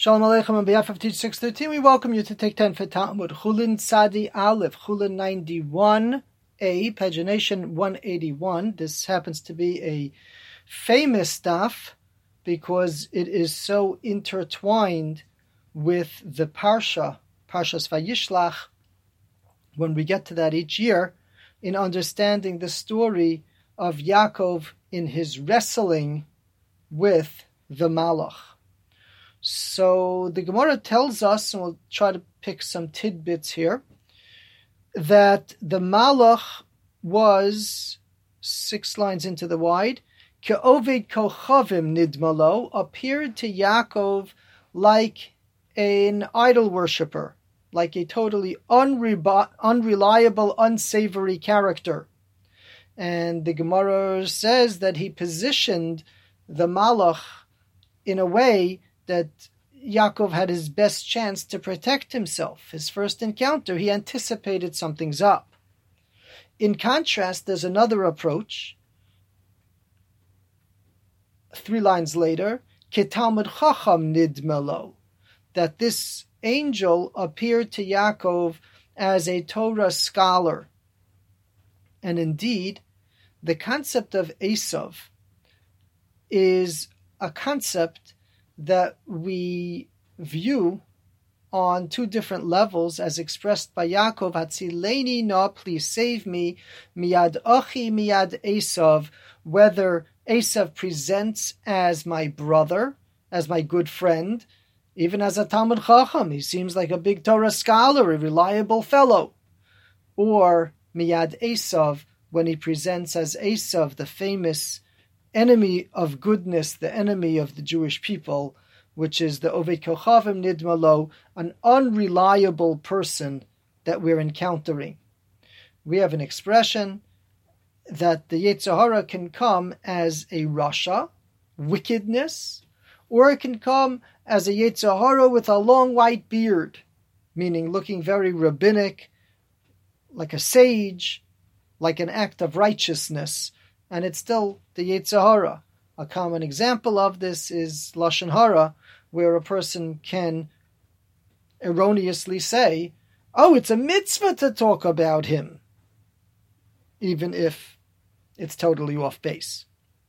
Shalom Aleichem. On behalf of Teach 613, we welcome you to take 10 for Talmud. Chulin Tzadi Aleph, Chulin 91a, pagination 181. This happens to be a famous daf because it is so intertwined with the Parshas Vayishlach, when we get to that each year, in understanding the story of Yaakov in his wrestling with the Malach. So the Gemara tells us, and we'll try to pick some tidbits here, that the Malach was 6 lines into the wide, Ke'oved kochavim nidmalo, appeared to Yaakov like an idol worshipper, like a totally unreliable, unsavory character. And the Gemara says that he positioned the Malach in a way that Yaakov had his best chance to protect himself. His first encounter, he anticipated something's up. In contrast, there's another approach. 3 lines later, Ketalmud Chacham Nidmelo, that this angel appeared to Yaakov as a Torah scholar. And indeed, the concept of Esav is a concept that we view on 2 different levels as expressed by Yaakov, Hatzileni no, please save me, miyad achi miyad Esav, whether Esav presents as my brother, as my good friend, even as a Talmud Chacham, he seems like a big Torah scholar, a reliable fellow, or miyad Esav, when he presents as Esav, the famous enemy of goodness, the enemy of the Jewish people, which is the Oved Kochavim Nidmalo, an unreliable person that we're encountering. We have an expression that the Yetzer Hara can come as a Rasha, wickedness, or it can come as a Yetzer Hara with a long white beard, meaning looking very rabbinic, like a sage, like an act of righteousness, and it's still the Yetzer Hara. A common example of this is Lashon Hara, where a person can erroneously say, oh, it's a mitzvah to talk about him, even if it's totally off base.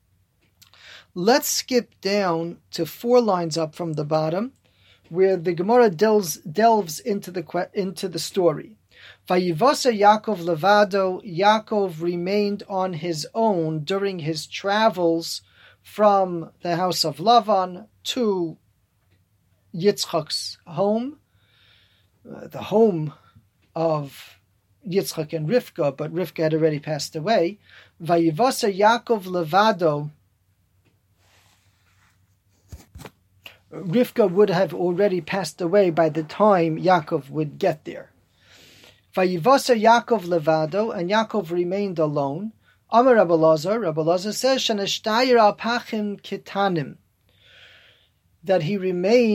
Let's skip down to 4 lines up from the bottom, where the Gemara delves into the story. Vayivasa Yaakov levado, Yaakov remained on his own during his travels from the house of Lavan to Yitzchak's home, the home of Yitzchak and Rivka, but Rivka had already passed away. Vayivasa Yaakov levado, Rivka would have already passed away by the time Yaakov would get there. Vayivasa Yaakov levado, and Yaakov remained alone. Amar Rabbi Elazar says, Shanashtayir al pachim kitanim, that he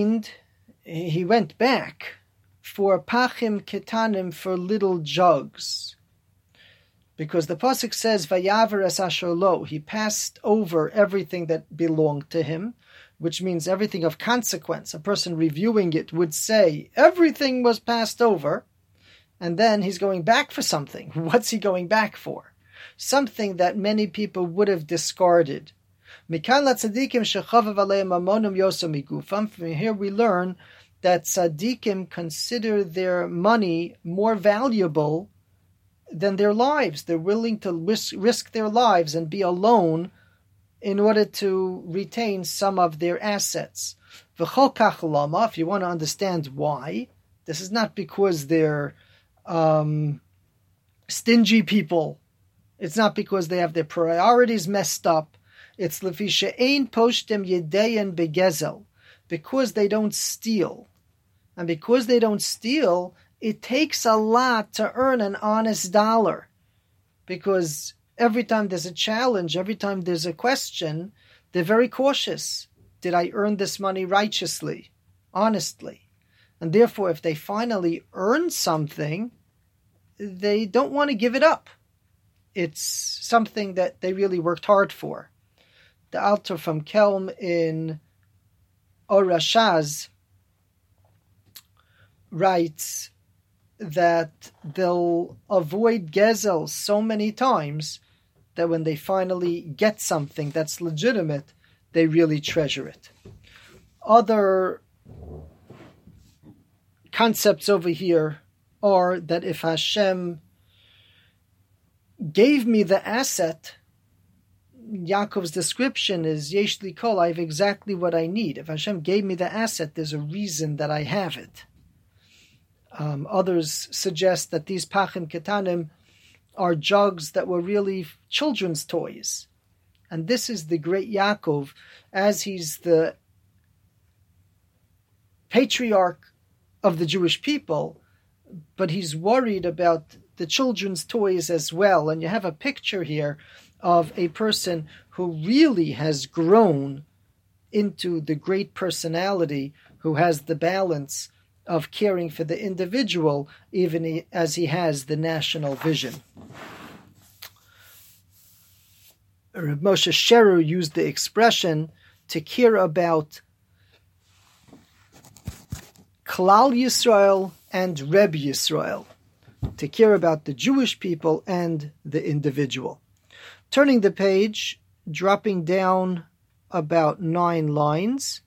went back for pachim kitanim, for little jugs. Because the pasuk says, Vayaver es asher lo, he passed over everything that belonged to him, which means everything of consequence. A person reviewing it would say, everything was passed over, and then he's going back for something. What's he going back for? Something that many people would have discarded. From here we learn that tzaddikim consider their money more valuable than their lives. They're willing to risk their lives and be alone in order to retain some of their assets. If you want to understand why, this is not because they're stingy people. It's not because they have their priorities messed up. It's lefi she'ein poshtem yedein begezel, because they don't steal. And because they don't steal, it takes a lot to earn an honest dollar. Because every time there's a challenge, every time there's a question, they're very cautious. Did I earn this money righteously, honestly? And therefore, if they finally earn something, they don't want to give it up. It's something that they really worked hard for. The Alter from Kelm in Orashaz writes that they'll avoid Gezel so many times that when they finally get something that's legitimate, they really treasure it. Other concepts over here are that if Hashem gave me the asset, Yaakov's description is Yesh li kol, I have exactly what I need. If Hashem gave me the asset, there's a reason that I have it. Others suggest that these pachim ketanim are jugs that were really children's toys. And this is the great Yaakov, as he's the patriarch of the Jewish people, but he's worried about the children's toys as well. And you have a picture here of a person who really has grown into the great personality, who has the balance of caring for the individual, even as he has the national vision. Reb Moshe Sherer used the expression to care about Klal Yisrael and Reb Yisrael, to care about the Jewish people and the individual. Turning the page, dropping down about 9 lines.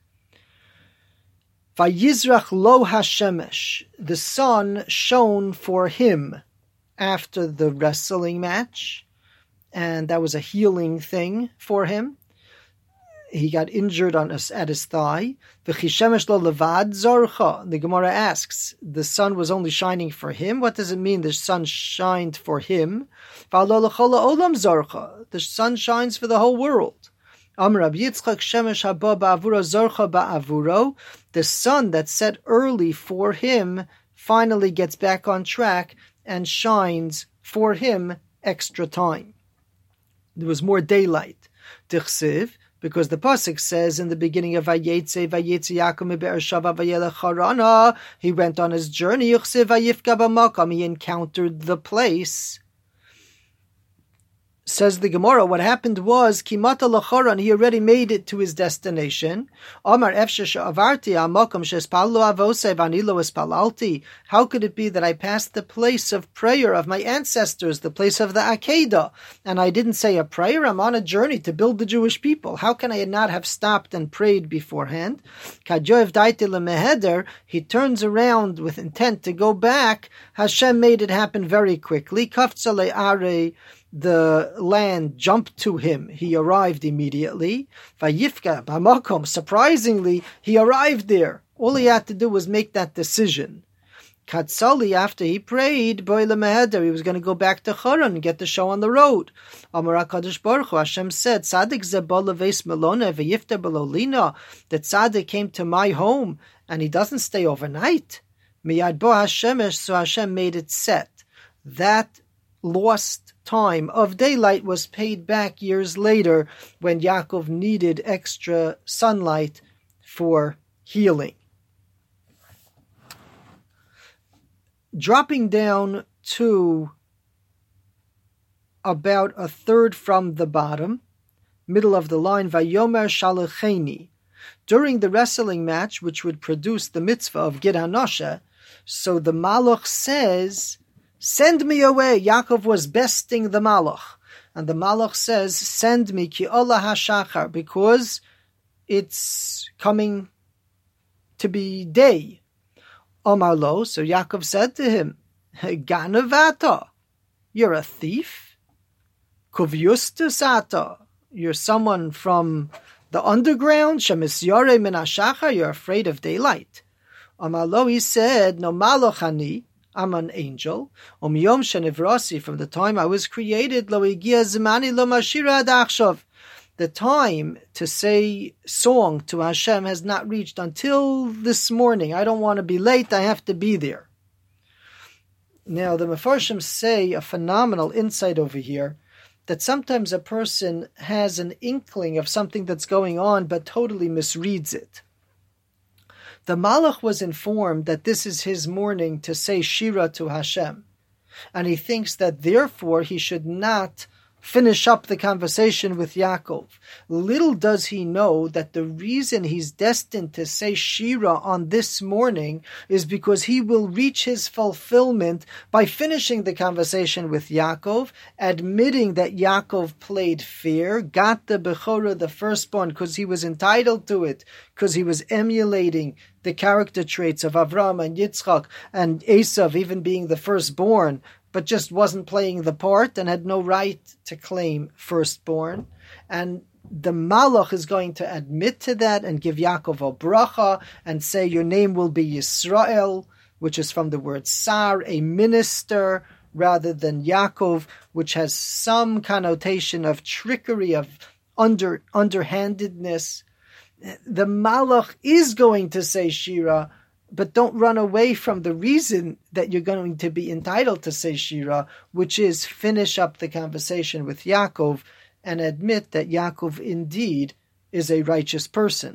Vayizrach lo hashemesh, the sun shone for him after the wrestling match, and that was a healing thing for him. He got injured at his thigh. V'chishemesh lo levad zorcha. The Gemara asks, the sun was only shining for him. What does it mean the sun shined for him? V'alo l'chol ha'olam zorcha. The sun shines for the whole world. Amar Rabbi Yitzchak shemesh haba ba'avuro zorcha ba'avuro. The sun that set early for him finally gets back on track and shines for him extra time. There was more daylight. Tichsiv, because the pasuk says in the beginning of Vayetze Yaakov meBe'er Sheva vayelech Harana, he went on his journey. Yuchsiv vayifka b'makom, he encountered the place. Says the Gemara, what happened was Kimata l'charan, he already made it to his destination. Omar efshe she'avarti ha'makom she'espallu avosei v'ani lo espalalti. How could it be that I passed the place of prayer of my ancestors, the place of the Akedah, and I didn't say a prayer? I'm on a journey to build the Jewish people. How can I not have stopped and prayed beforehand? Kajoev daite lemeheder, he turns around with intent to go back. Hashem made it happen very quickly. Kafza le'arei, the land jumped to him. He arrived immediately. Vayifka b'makom. Surprisingly, he arrived there. All he had to do was make that decision. Katsali, after he prayed, boy lemeheder, he was going to go back to Charan and get the show on the road. Amar HaKadosh Baruch Hu, Hashem said, Tzadik ze bo leveis melona v'yifta belolina. The Tzadik came to my home and he doesn't stay overnight. Miyad bo Hashemesh, so Hashem made it set. That lost time of daylight was paid back years later when Yaakov needed extra sunlight for healing. Dropping down to about a third from the bottom, middle of the line, Vayomer Shalacheni. During the wrestling match, which would produce the mitzvah of Gid HaNosha, so the Malach says, send me away. Yaakov was besting the Malach. And the Malach says, send me, ki olah hashachar, because it's coming to be day. Omar lo, so Yaakov said to him, Ganavata, you're a thief. Kuvyustusata, you're someone from the underground. Shemisyore min hashachar, you're afraid of daylight. Omar lo, he said, no Malach ani, I'm an angel. Umyom shenivrasi, from the time I was created, lo igia zmani lo mashira ad achshav. The time to say song to Hashem has not reached until this morning. I don't want to be late. I have to be there. Now, the Mefarshim say a phenomenal insight over here, that sometimes a person has an inkling of something that's going on, but totally misreads it. The Malach was informed that this is his morning to say Shira to Hashem. And he thinks that therefore he should not finish up the conversation with Yaakov. Little does he know that the reason he's destined to say Shira on this morning is because he will reach his fulfillment by finishing the conversation with Yaakov, admitting that Yaakov played fair, got the Bechorah, the firstborn, because he was entitled to it, because he was emulating the character traits of Avram and Yitzchak and Esav, even being the firstborn, but just wasn't playing the part and had no right to claim firstborn. And the Malach is going to admit to that and give Yaakov a bracha and say, your name will be Yisrael, which is from the word Sar, a minister, rather than Yaakov, which has some connotation of trickery, of underhandedness. The Malach is going to say Shira, but don't run away from the reason that you're going to be entitled to say Shira, which is finish up the conversation with Yaakov and admit that Yaakov indeed is a righteous person.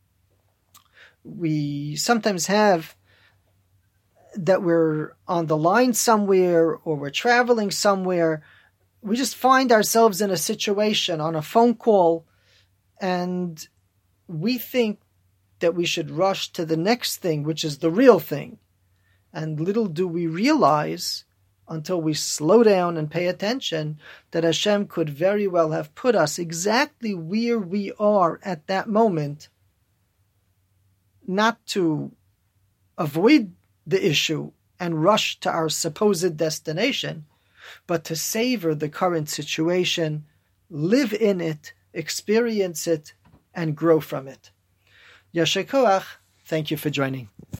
We sometimes have that we're on the line somewhere or we're traveling somewhere. We just find ourselves in a situation on a phone call and we think that we should rush to the next thing, which is the real thing. And little do we realize, until we slow down and pay attention, that Hashem could very well have put us exactly where we are at that moment, not to avoid the issue and rush to our supposed destination, but to savor the current situation, live in it, experience it, and grow from it. Yasher Koach, thank you for joining.